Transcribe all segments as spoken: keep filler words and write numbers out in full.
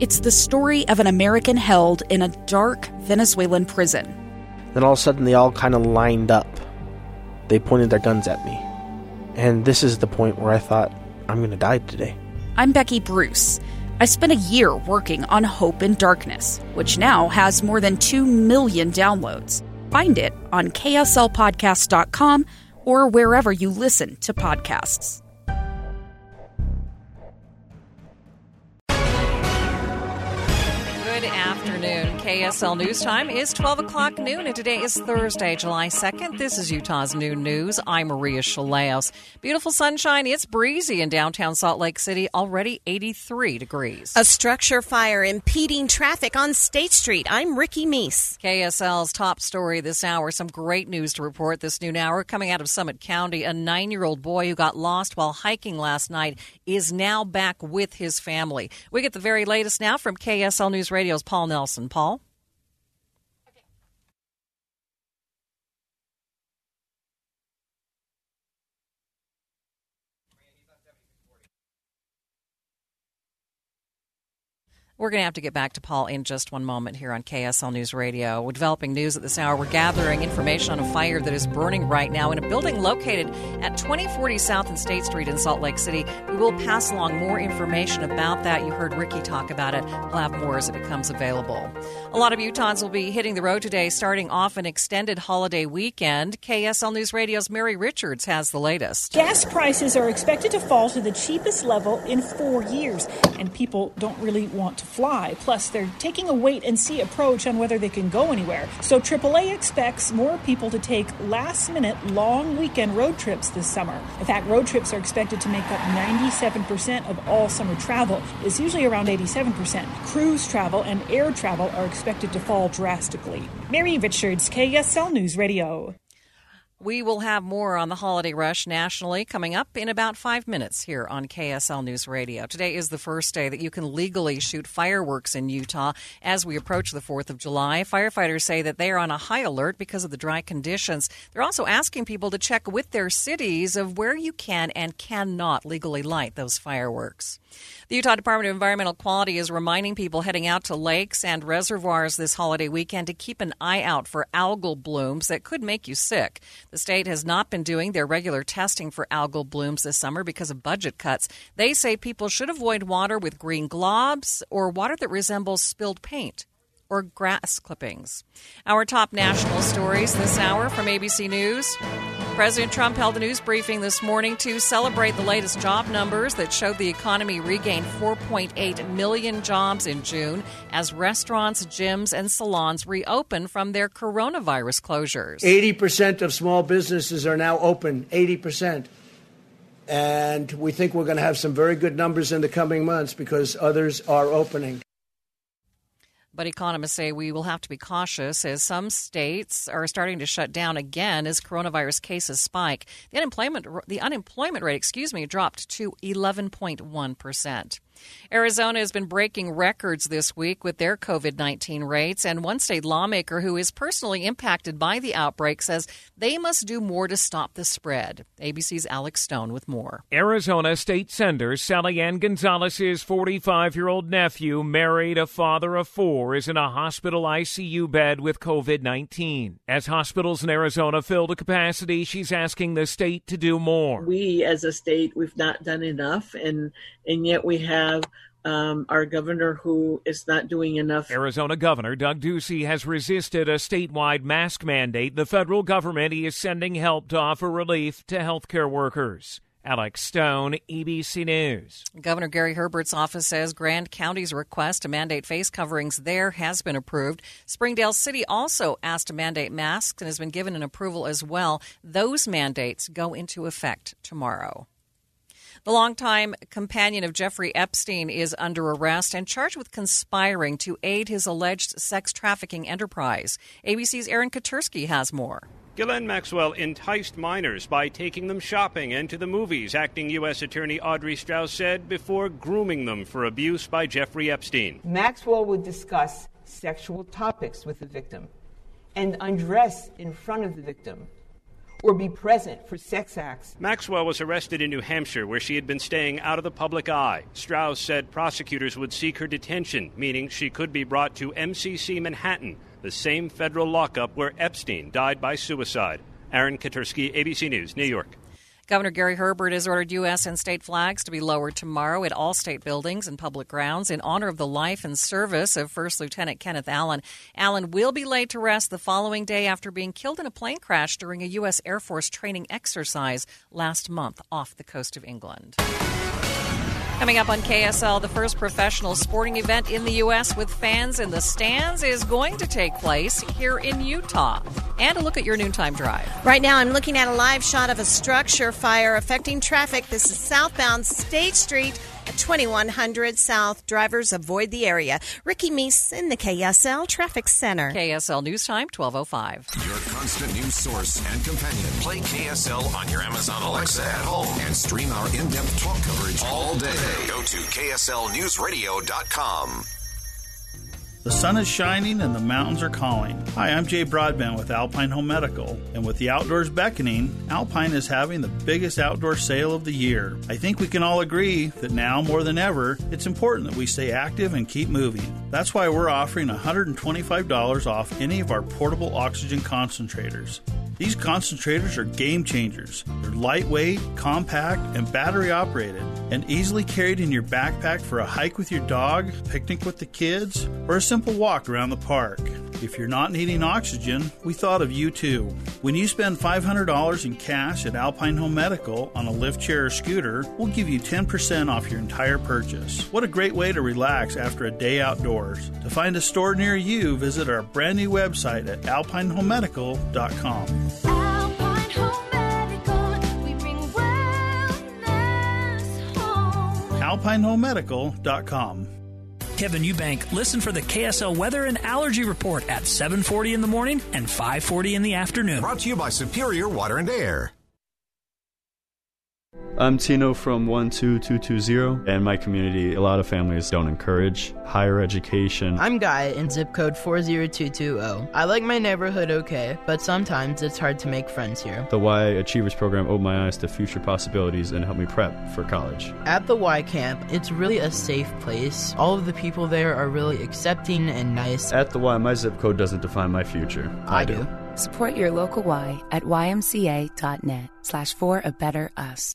It's the story of an American held in a dark Venezuelan prison. Then all of a sudden they all kind of lined up. They pointed their guns at me. And this is the point where I thought, I'm going to die today. I'm Becky Bruce. I spent a year working on Hope in Darkness, which now has more than two million downloads. Find it on K S L podcast dot com or wherever you listen to podcasts. Good afternoon. K S L News Time is twelve o'clock noon, and today is Thursday, July second. This is Utah's Noon News. I'm Maria Chaleos. Beautiful sunshine. It's breezy in downtown Salt Lake City, already eighty-three degrees. A structure fire impeding traffic on State Street. I'm Ricky Meese. K S L's top story this hour. Some great news to report this noon hour. Coming out of Summit County, a nine-year-old boy who got lost while hiking last night is now back with his family. We get the very latest now from K S L News Radio's Paul Nelson. Paul? We're going to have to get back to Paul in just one moment here on K S L News Radio. We're developing news at this hour. We're gathering information on a fire that is burning right now in a building located at twenty forty South and State Street in Salt Lake City. We will pass along more information about that. You heard Ricky talk about it. We'll have more as it becomes available. A lot of Utahns will be hitting the road today, starting off an extended holiday weekend. K S L News Radio's Mary Richards has the latest. Gas prices are expected to fall to the cheapest level in four years, and people don't really want to fly. Plus, they're taking a wait-and-see approach on whether they can go anywhere. So triple A expects more people to take last-minute, long weekend road trips this summer. In fact, road trips are expected to make up ninety-seven percent of all summer travel. It's usually around eighty-seven percent. Cruise travel and air travel are expected to fall drastically. Mary Richards, K S L News Radio. We will have more on the holiday rush nationally coming up in about five minutes here on K S L News Radio. Today is the first day that you can legally shoot fireworks in Utah as we approach the fourth of July. Firefighters say that they are on a high alert because of the dry conditions. They're also asking people to check with their cities of where you can and cannot legally light those fireworks. The Utah Department of Environmental Quality is reminding people heading out to lakes and reservoirs this holiday weekend to keep an eye out for algal blooms that could make you sick. The state has not been doing their regular testing for algal blooms this summer because of budget cuts. They say people should avoid water with green globs or water that resembles spilled paint or grass clippings. Our top national stories this hour from A B C News. President Trump held a news briefing this morning to celebrate the latest job numbers that showed the economy regained four point eight million jobs in June as restaurants, gyms, and salons reopen from their coronavirus closures. eighty percent of small businesses are now open, eighty percent. And we think we're going to have some very good numbers in the coming months because others are opening. But economists say we will have to be cautious as some states are starting to shut down again as coronavirus cases spike. The unemployment the unemployment rate, excuse me, dropped to eleven point one percent. Arizona has been breaking records this week with their covid nineteen rates, and one state lawmaker who is personally impacted by the outbreak says they must do more to stop the spread. A B C's Alex Stone with more. Arizona State Senator Sally Ann Gonzalez's forty-five-year-old nephew, married, a father of four, is in a hospital I C U bed with covid nineteen. As hospitals in Arizona fill to capacity, she's asking the state to do more. We, as a state, we've not done enough, and and yet we have Um, our governor who is not doing enough. Arizona Governor Doug Ducey has resisted a statewide mask mandate. The federal government is sending help to offer relief to healthcare workers. Alex Stone, A B C News. Governor Gary Herbert's office says Grand County's request to mandate face coverings there has been approved. Springdale City also asked to mandate masks and has been given an approval as well. Those mandates go into effect tomorrow. The longtime companion of Jeffrey Epstein is under arrest and charged with conspiring to aid his alleged sex trafficking enterprise. A B C's Aaron Katursky has more. Ghislaine Maxwell enticed minors by taking them shopping and to the movies, acting U S Attorney Audrey Strauss said, before grooming them for abuse by Jeffrey Epstein. Maxwell would discuss sexual topics with the victim and undress in front of the victim or be present for sex acts. Maxwell was arrested in New Hampshire, where she had been staying out of the public eye. Strauss said prosecutors would seek her detention, meaning she could be brought to M C C Manhattan, the same federal lockup where Epstein died by suicide. Aaron Katursky, A B C News, New York. Governor Gary Herbert has ordered U S and state flags to be lowered tomorrow at all state buildings and public grounds in honor of the life and service of First Lieutenant Kenneth Allen. Allen will be laid to rest the following day after being killed in a plane crash during a U S Air Force training exercise last month off the coast of England. Coming up on K S L, the first professional sporting event in the U S with fans in the stands is going to take place here in Utah. And a look at your noontime drive. Right now, I'm looking at a live shot of a structure fire affecting traffic. This is southbound State Street at twenty-one hundred South. Drivers avoid the area. Ricky Meese in the K S L Traffic Center. K S L News Time, twelve oh five. Your constant news source and companion. Play K S L on your Amazon Alexa at home and stream our in-depth talk coverage all day. Go to K S L news radio dot com. The sun is shining and the mountains are calling. Hi, I'm Jay Broadbent with Alpine Home Medical. And with the outdoors beckoning, Alpine is having the biggest outdoor sale of the year. I think we can all agree that now more than ever, it's important that we stay active and keep moving. That's why we're offering one hundred twenty-five dollars off any of our portable oxygen concentrators. These concentrators are game changers. They're lightweight, compact, and battery operated, and easily carried in your backpack for a hike with your dog, picnic with the kids, or a simple walk around the park. If you're not needing oxygen, we thought of you too. When you spend five hundred dollars in cash at Alpine Home Medical on a lift chair or scooter, we'll give you ten percent off your entire purchase. What a great way to relax after a day outdoors. To find a store near you, visit our brand new website at alpine home medical dot com. Alpine Home Medical, we bring wellness home. alpine home medical dot com. Kevin Eubank, listen for the K S L Weather and Allergy Report at seven forty in the morning and five forty in the afternoon. Brought to you by Superior Water and Air. I'm Tino from one two two two zero. In my community, a lot of families don't encourage higher education. I'm Guy in zip code four zero two two zero. I like my neighborhood okay, but sometimes it's hard to make friends here. The Y Achievers program opened my eyes to future possibilities and helped me prep for college. At the Y Camp, it's really a safe place. All of the people there are really accepting and nice. At the Y, my zip code doesn't define my future. I, I do. do. Support your local Y at y m c a dot net slash for a better us.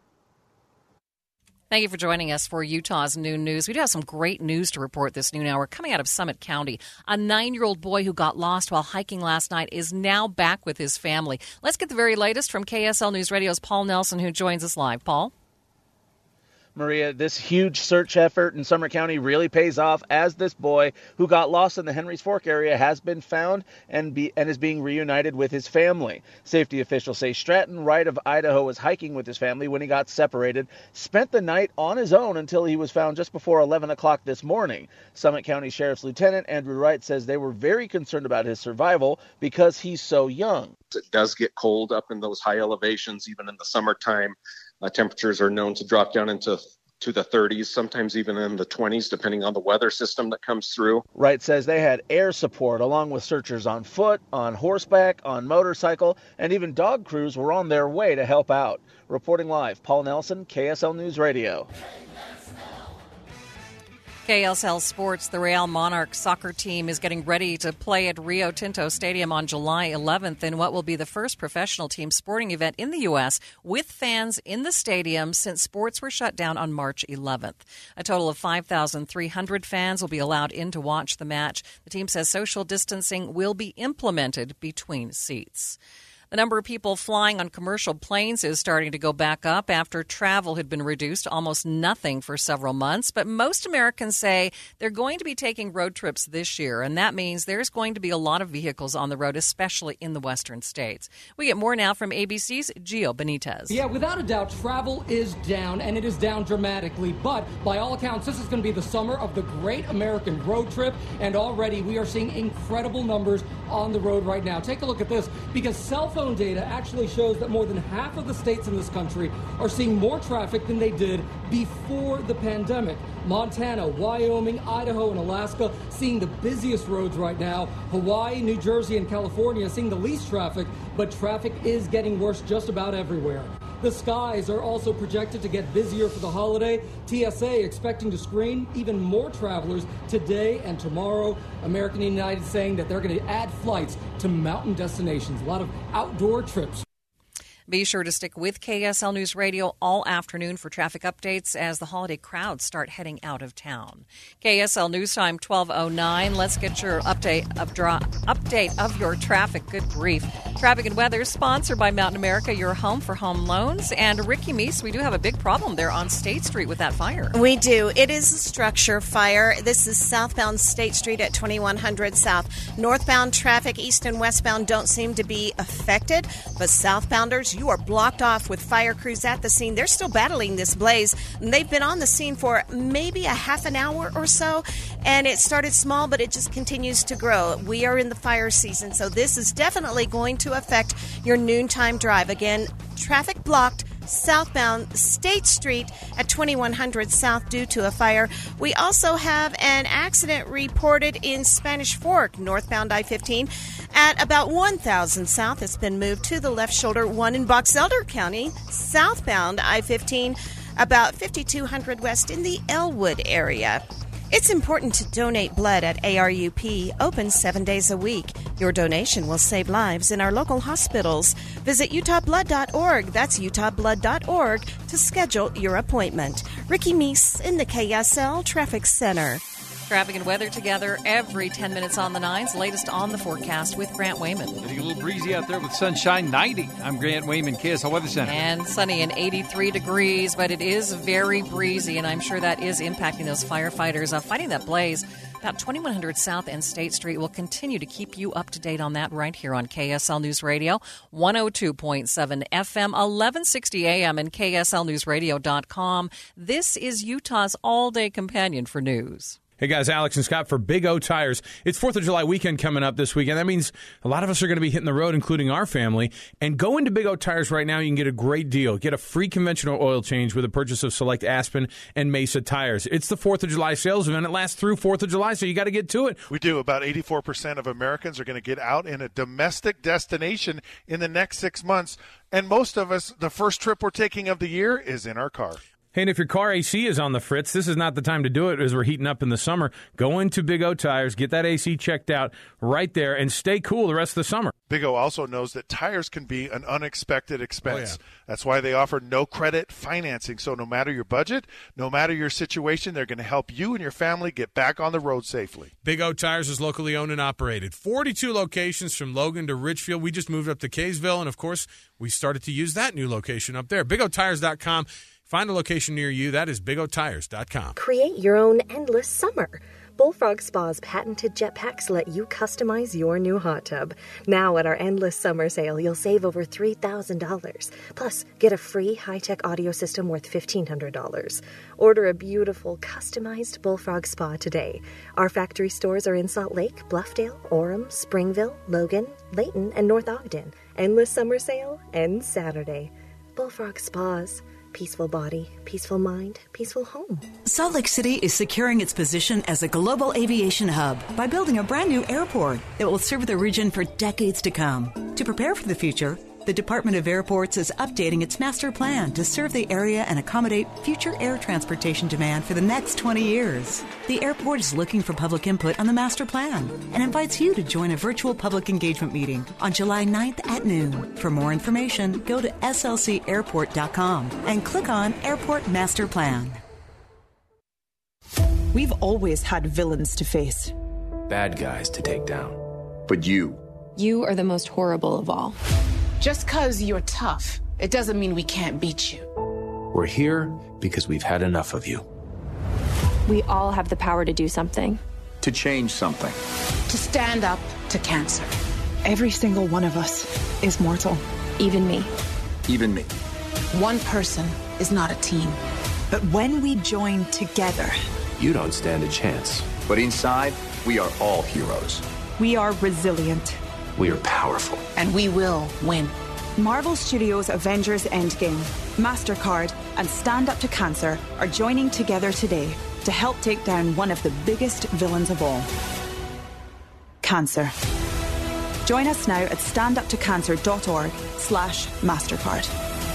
Thank you for joining us for Utah's Noon News. We do have some great news to report this noon hour. Coming out of Summit County, a nine-year-old boy who got lost while hiking last night is now back with his family. Let's get the very latest from K S L News Radio's Paul Nelson, who joins us live. Paul? Maria, this huge search effort in Summit County really pays off as this boy who got lost in the Henry's Fork area has been found and be, and is being reunited with his family. Safety officials say Stratton Wright of Idaho was hiking with his family when he got separated, spent the night on his own until he was found just before eleven o'clock this morning. Summit County Sheriff's Lieutenant Andrew Wright says they were very concerned about his survival because he's so young. It does get cold up in those high elevations, even in the summertime. Uh, temperatures are known to drop down into to the thirties, sometimes even in the twenties, depending on the weather system that comes through. Wright says they had air support along with searchers on foot, on horseback, on motorcycle, and even dog crews were on their way to help out. Reporting live, Paul Nelson, K S L News Radio. K S L Sports, the Real Monarchs soccer team is getting ready to play at Rio Tinto Stadium on July eleventh in what will be the first professional team sporting event in the U S with fans in the stadium since sports were shut down on March eleventh. A total of five thousand three hundred fans will be allowed in to watch the match. The team says social distancing will be implemented between seats. The number of people flying on commercial planes is starting to go back up after travel had been reduced to almost nothing for several months. But most Americans say they're going to be taking road trips this year, and that means there's going to be a lot of vehicles on the road, especially in the western states. We get more now from A B C's Gio Benitez. Yeah, without a doubt, travel is down, and it is down dramatically. But by all accounts, this is going to be the summer of the great American road trip, and already we are seeing incredible numbers on the road right now. Take a look at this, because self own data actually shows that more than half of the states in this country are seeing more traffic than they did before the pandemic. Montana, Wyoming, Idaho, and Alaska seeing the busiest roads right now. Hawaii, New Jersey, and California seeing the least traffic, but traffic is getting worse just about everywhere. The skies are also projected to get busier for the holiday. T S A expecting to screen even more travelers today and tomorrow. American United saying that they're going to add flights to mountain destinations. A lot of outdoor trips. Be sure to stick with K S L News Radio all afternoon for traffic updates as the holiday crowds start heading out of town. K S L News Time twelve oh nine. Let's get your update of draw, update of your traffic. Good grief. Traffic and weather sponsored by Mountain America, your home for home loans. And Ricky Meese, we do have a big problem there on State Street with that fire. We do. It is a structure fire. This is southbound State Street at twenty-one hundred South. Northbound traffic, east and westbound, don't seem to be affected, but southbounders, you are blocked off with fire crews at the scene. They're still battling this blaze. And they've been on the scene for maybe a half an hour or so, and it started small, but it just continues to grow. We are in the fire season, so this is definitely going to affect your noontime drive. Again, traffic blocked southbound State Street at twenty-one hundred South due to a fire. We also have an accident reported in Spanish Fork, northbound I fifteen, at about one thousand South. It's been moved to the left shoulder. One in Box Elder County, southbound I fifteen, about fifty-two hundred West in the Elwood area. It's important to donate blood at A R U P, open seven days a week. Your donation will save lives in our local hospitals. Visit utah blood dot org. That's utah blood dot org to schedule your appointment. Ricky Meese in the K S L Traffic Center. Traffic and weather together every ten minutes on the nines. Latest on the forecast with Grant Wayman. Getting a little breezy out there with sunshine, ninety. I'm Grant Wayman, K S L Weather Center. And sunny and eighty-three degrees, but it is very breezy, and I'm sure that is impacting those firefighters uh, fighting that blaze. About twenty-one hundred South and State Street. Will continue to keep you up to date on that right here on K S L News Radio, one oh two point seven F M, eleven sixty A M, and K S L news radio dot com. This is Utah's all-day companion for news. Hey guys, Alex and Scott for Big O Tires. It's fourth of July weekend coming up this weekend. That means a lot of us are going to be hitting the road, including our family. And go into Big O Tires right now. You can get a great deal. Get a free conventional oil change with a purchase of select Aspen and Mesa tires. It's the fourth of July sales event. It lasts through fourth of July, so you got to get to it. We do. About eighty-four percent of Americans are going to get out in a domestic destination in the next six months. And most of us, the first trip we're taking of the year is in our car. Hey, and if your car A C is on the fritz, this is not the time to do it as we're heating up in the summer. Go into Big O Tires, get that A C checked out right there, and stay cool the rest of the summer. Big O also knows that tires can be an unexpected expense. Oh, yeah. That's why they offer no credit financing. So no matter your budget, no matter your situation, they're going to help you and your family get back on the road safely. Big O Tires is locally owned and operated. forty-two locations from Logan to Richfield. We just moved up to Kaysville, and, of course, we started to use that new location up there. big o tires dot com. Find a location near you. That is big o tires dot com. Create your own endless summer. Bullfrog Spa's patented jetpacks let you customize your new hot tub. Now at our Endless Summer Sale, you'll save over three thousand dollars. Plus, get a free high-tech audio system worth fifteen hundred dollars. Order a beautiful, customized Bullfrog Spa today. Our factory stores are in Salt Lake, Bluffdale, Orem, Springville, Logan, Layton, and North Ogden. Endless Summer Sale ends Saturday. Bullfrog Spas. Peaceful body, peaceful mind, peaceful home. Salt Lake City is securing its position as a global aviation hub by building a brand new airport that will serve the region for decades to come. To prepare for the future, the Department of Airports is updating its master plan to serve the area and accommodate future air transportation demand for the next twenty years. The airport is looking for public input on the master plan and invites you to join a virtual public engagement meeting on July ninth at noon. For more information, go to s l c airport dot com and click on Airport Master Plan. We've always had villains to face. Bad guys to take down. But you. You are the most horrible of all. Just because you're tough, it doesn't mean we can't beat you. We're here because we've had enough of you. We all have the power to do something. To change something. To stand up to cancer. Every single one of us is mortal. Even me. Even me. One person is not a team. But when we join together... You don't stand a chance. But inside, we are all heroes. We are resilient. We are powerful. And we will win. Marvel Studios' Avengers Endgame, MasterCard, and Stand Up to Cancer are joining together today to help take down one of the biggest villains of all, cancer. Join us now at standuptocancer.org slash MasterCard.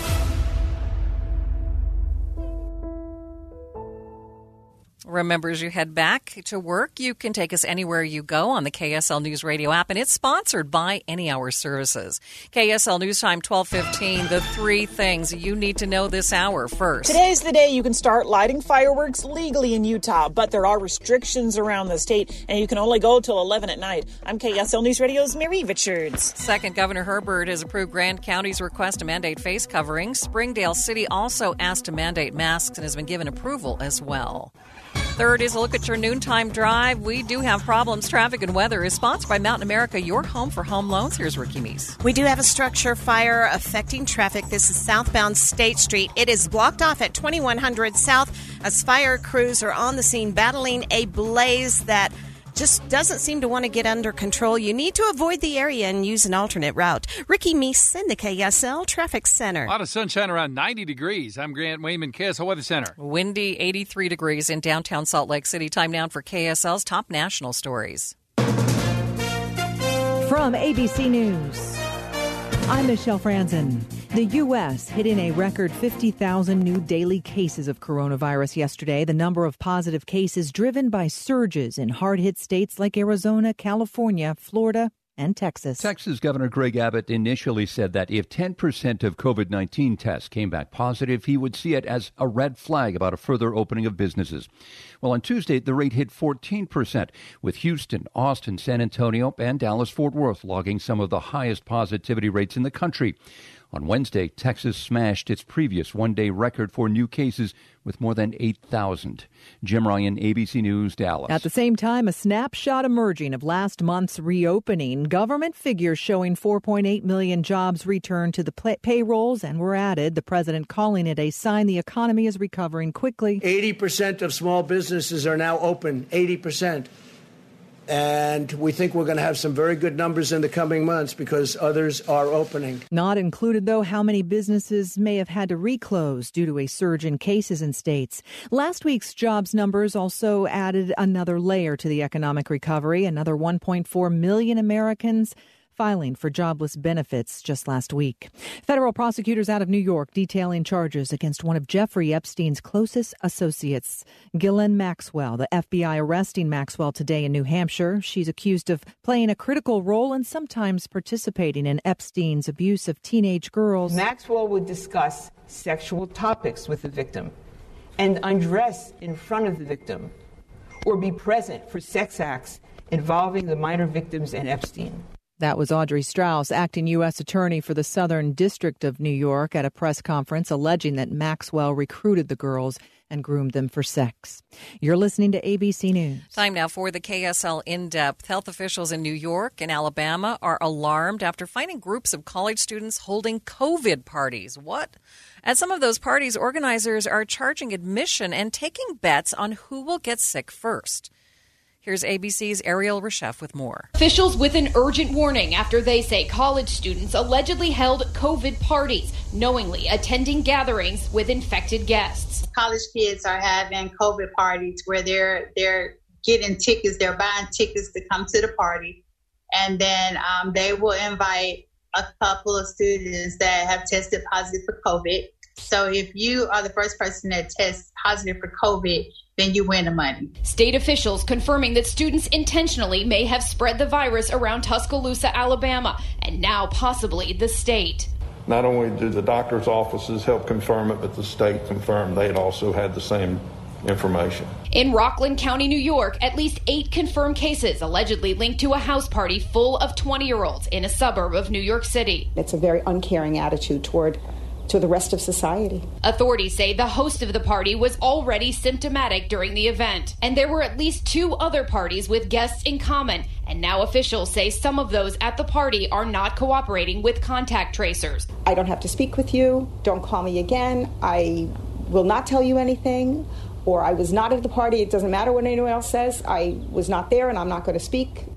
Remember, as you head back to work, you can take us anywhere you go on the K S L News Radio app, and it's sponsored by Any Hour Services. K S L News Time, twelve fifteen, the three things you need to know this hour. First, today's the day you can start lighting fireworks legally in Utah, but there are restrictions around the state, and you can only go till eleven at night. I'm K S L News Radio's Mary Richards. Second, Governor Herbert has approved Grand County's request to mandate face coverings. Springdale City also asked to mandate masks and has been given approval as well. Third is a look at your noontime drive. We do have problems. Traffic and weather is sponsored by Mountain America, your home for home loans. Here's Ricky Meese. We do have a structure fire affecting traffic. This is southbound State Street. It is blocked off at twenty-one hundred South as fire crews are on the scene battling a blaze that just doesn't seem to want to get under control. You need to avoid the area and use an alternate route. Ricky Meese in the K S L Traffic Center. A lot of sunshine, around ninety degrees. I'm Grant Wayman, K S L Weather Center. Windy, eighty-three degrees in downtown Salt Lake City. Time now for K S L's top national stories. From A B C News, I'm Michelle Franzen. The U S hitting a record fifty thousand new daily cases of coronavirus yesterday. The number of positive cases driven by surges in hard-hit states like Arizona, California, Florida, and Texas. Texas Governor Greg Abbott initially said that if ten percent of COVID nineteen tests came back positive, he would see it as a red flag about a further opening of businesses. Well, on Tuesday, the rate hit fourteen percent, with Houston, Austin, San Antonio, and Dallas-Fort Worth logging some of the highest positivity rates in the country. On Wednesday, Texas smashed its previous one-day record for new cases with more than eight thousand. Jim Ryan, A B C News, Dallas. At the same time, a snapshot emerging of last month's reopening. Government figures showing four point eight million jobs returned to the pay- payrolls and were added. The president calling it a sign the economy is recovering quickly. eighty percent of small businesses are now open, eighty percent. And we think we're going to have some very good numbers in the coming months because others are opening. Not included, though, how many businesses may have had to reclose due to a surge in cases in states. Last week's jobs numbers also added another layer to the economic recovery. Another one point four million Americans filing for jobless benefits just last week. Federal prosecutors out of New York detailing charges against one of Jeffrey Epstein's closest associates, Ghislaine Maxwell. The F B I arresting Maxwell today in New Hampshire. She's accused of playing a critical role and sometimes participating in Epstein's abuse of teenage girls. Maxwell would discuss sexual topics with the victim and undress in front of the victim or be present for sex acts involving the minor victims and Epstein. That was Audrey Strauss, acting U S attorney for the Southern District of New York, at a press conference alleging that Maxwell recruited the girls and groomed them for sex. You're listening to A B C News. Time now for the K S L In-Depth. Health officials in New York and Alabama are alarmed after finding groups of college students holding COVID parties. What? At some of those parties, organizers are charging admission and taking bets on who will get sick first. Here's A B C's Ariel Reshef with more. Officials with an urgent warning after they say college students allegedly held COVID parties, knowingly attending gatherings with infected guests. College kids are having COVID parties where they're they're getting tickets, they're buying tickets to come to the party, and then um, they will invite a couple of students that have tested positive for COVID. So if you are the first person that tests positive for COVID, then you win the money. State officials confirming that students intentionally may have spread the virus around Tuscaloosa, Alabama, and now possibly the state. Not only do the doctor's offices help confirm it, but the state confirmed they had also had the same information. In Rockland County, New York, at least eight confirmed cases allegedly linked to a house party full of twenty-year-olds in a suburb of New York City. It's a very uncaring attitude toward to the rest of society. Authorities say the host of the party was already symptomatic during the event, and there were at least two other parties with guests in common, and now officials say some of those at the party are not cooperating with contact tracers. I don't have to speak with you. Don't call me again. I will not tell you anything. Or I was not at the party. It doesn't matter what anyone else says. I was not there and I'm not going to speak.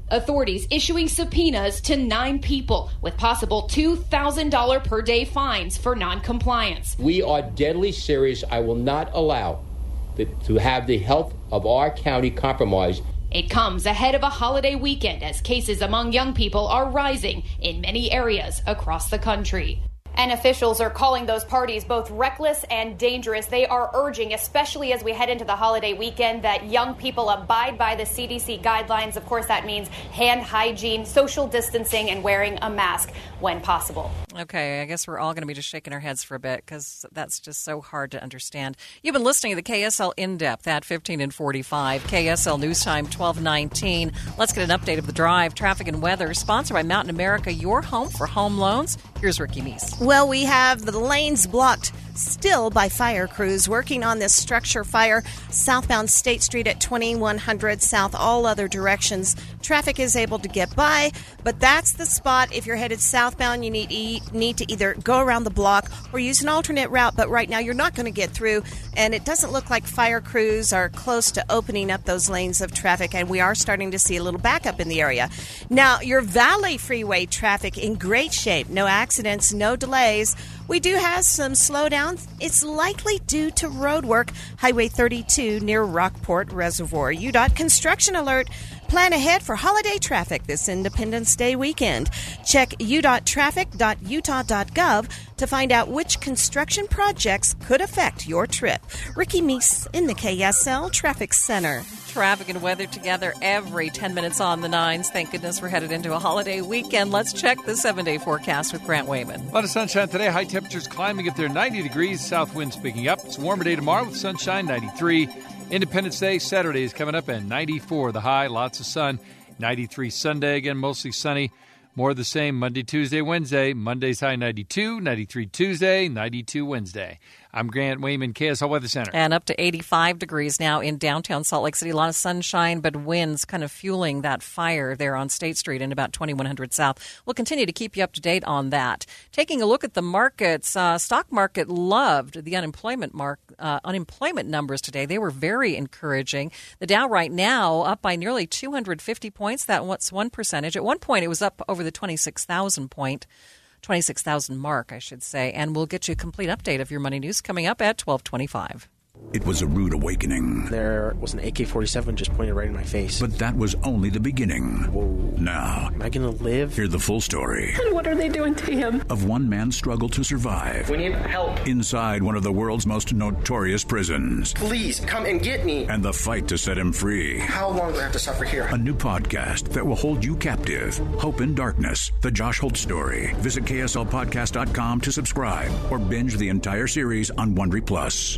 Authorities issuing subpoenas to nine people with possible two thousand dollars per day fines for noncompliance. We are deadly serious. I will not allow the, to have the health of our county compromised. It comes ahead of a holiday weekend as cases among young people are rising in many areas across the country. And officials are calling those parties both reckless and dangerous. They are urging, especially as we head into the holiday weekend, that young people abide by the C D C guidelines. Of course, that means hand hygiene, social distancing, and wearing a mask when possible. Okay, I guess we're all going to be just shaking our heads for a bit because that's just so hard to understand. You've been listening to the K S L In-Depth at fifteen and forty-five, K S L News Time twelve nineteen. Let's get an update of the drive, traffic, and weather. Sponsored by Mountain America, your home for home loans. Here's Ricky Meese. Well, we have the lanes blocked still by fire crews working on this structure fire southbound State Street at twenty-one hundred south. All other directions, traffic is able to get by, but that's the spot. If you're headed southbound, you need e- need to either go around the block or use an alternate route, but right now you're not going to get through, and it doesn't look like fire crews are close to opening up those lanes of traffic, and we are starting to see a little backup in the area. Now, your Valley Freeway traffic in great shape. No accidents, no delays. We do have some slowdown. It's likely due to road work. Highway thirty-two near Rockport Reservoir. U DOT construction alert. Plan ahead for holiday traffic this Independence Day weekend. Check u dot traffic dot utah dot gov to find out which construction projects could affect your trip. Ricky Meese in the K S L Traffic Center. Traffic and weather together every ten minutes on the nines. Thank goodness we're headed into a holiday weekend. Let's check the seven-day forecast with Grant Wayman. A lot of sunshine today. High temperatures climbing up there, ninety degrees. South winds picking up. It's a warmer day tomorrow with sunshine, ninety-three. Independence Day Saturday is coming up and ninety-four the high. Lots of sun. ninety-three Sunday, again, mostly sunny. More of the same Monday, Tuesday, Wednesday. Monday's high ninety-two, ninety-three Tuesday, ninety-two Wednesday. I'm Grant Wayman, K S L Weather Center. And up to eighty-five degrees now in downtown Salt Lake City. A lot of sunshine, but winds kind of fueling that fire there on State Street in about twenty-one hundred South. We'll continue to keep you up to date on that. Taking a look at the markets, uh, stock market loved the unemployment mark, uh, unemployment numbers today. They were very encouraging. The Dow right now up by nearly two hundred fifty points. That's one percentage. At one point, it was up over the twenty-six thousand point. twenty-six thousand mark, I should say. And we'll get you a complete update of your money news coming up at twelve twenty-five. It was a rude awakening. There was an A K forty-seven just pointed right in my face. But that was only the beginning. Whoa. Now, am I going to live? Hear the full story. And what are they doing to him? Of one man's struggle to survive. We need help. Inside one of the world's most notorious prisons. Please, come and get me. And the fight to set him free. How long do I have to suffer here? A new podcast that will hold you captive. Hope in Darkness, the Josh Holt story. Visit K S L podcast dot com to subscribe or binge the entire series on Wondery Plus.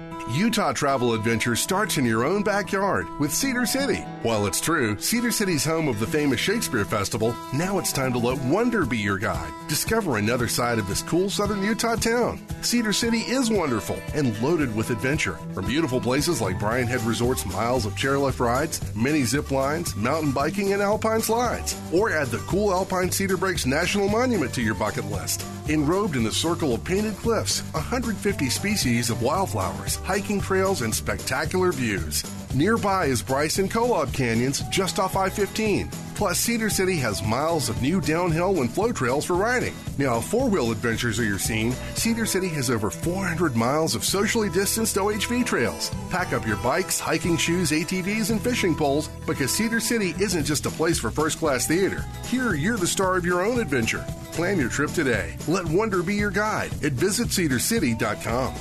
Utah Travel Adventure starts in your own backyard with Cedar City. While it's true, Cedar City's home of the famous Shakespeare Festival, now it's time to let wonder be your guide. Discover another side of this cool southern Utah town. Cedar City is wonderful and loaded with adventure. From beautiful places like Bryan Head Resort's miles of chairlift rides, mini zip lines, mountain biking, and alpine slides. Or add the cool Alpine Cedar Breaks National Monument to your bucket list. Enrobed in the circle of painted cliffs, one hundred fifty species of wildflowers, hiking trails, and spectacular views. Nearby is Bryson Co-op Canyons just off I fifteen. Plus, Cedar City has miles of new downhill and flow trails for riding. Now, if four-wheel adventures are your scene, Cedar City has over four hundred miles of socially distanced O H V trails. Pack up your bikes, hiking shoes, A T Vs, and fishing poles, because Cedar City isn't just a place for first-class theater. Here, you're the star of your own adventure. Plan your trip today. Let wonder be your guide at visit cedar city dot com.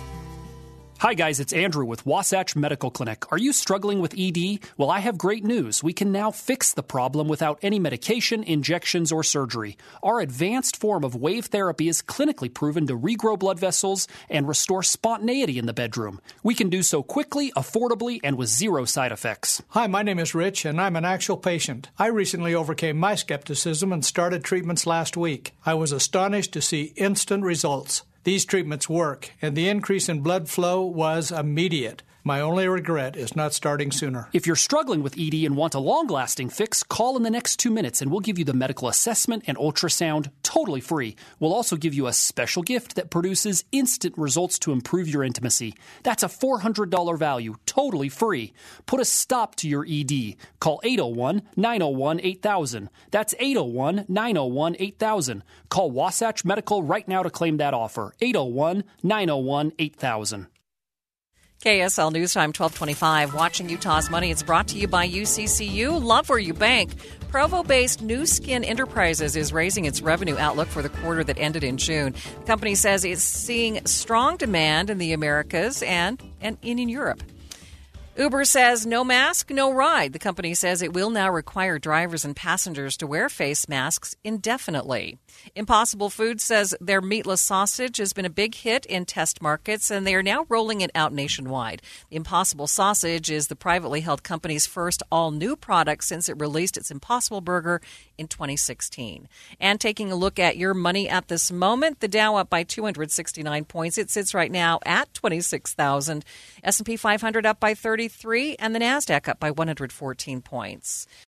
Hi guys, it's Andrew with Wasatch Medical Clinic. Are you struggling with E D? Well, I have great news. We can now fix the problem without any medication, injections, or surgery. Our advanced form of wave therapy is clinically proven to regrow blood vessels and restore spontaneity in the bedroom. We can do so quickly, affordably, and with zero side effects. Hi, my name is Rich, and I'm an actual patient. I recently overcame my skepticism and started treatments last week. I was astonished to see instant results. These treatments work, and the increase in blood flow was immediate. My only regret is not starting sooner. If you're struggling with E D and want a long-lasting fix, call in the next two minutes and we'll give you the medical assessment and ultrasound totally free. We'll also give you a special gift that produces instant results to improve your intimacy. That's a four hundred dollars value, totally free. Put a stop to your E D. Call eight oh one, nine oh one, eight thousand. That's eight oh one, nine oh one, eight thousand. Call Wasatch Medical right now to claim that offer. eight oh one, nine oh one, eight thousand. K S L News Time, twelve twenty-five. Watching Utah's Money. It's brought to you by U C C U. Love where you bank. Provo-based New Skin Enterprises is raising its revenue outlook for the quarter that ended in June. The company says it's seeing strong demand in the Americas and, and in Europe. Uber says no mask, no ride. The company says it will now require drivers and passengers to wear face masks indefinitely. Impossible Foods says their meatless sausage has been a big hit in test markets, and they are now rolling it out nationwide. The Impossible Sausage is the privately held company's first all-new product since it released its Impossible Burger in twenty sixteen. And taking a look at your money at this moment, the Dow up by two hundred sixty-nine points. It sits right now at twenty-six thousand. S and P five hundred up by thirty-three, and the NASDAQ up by one hundred fourteen points.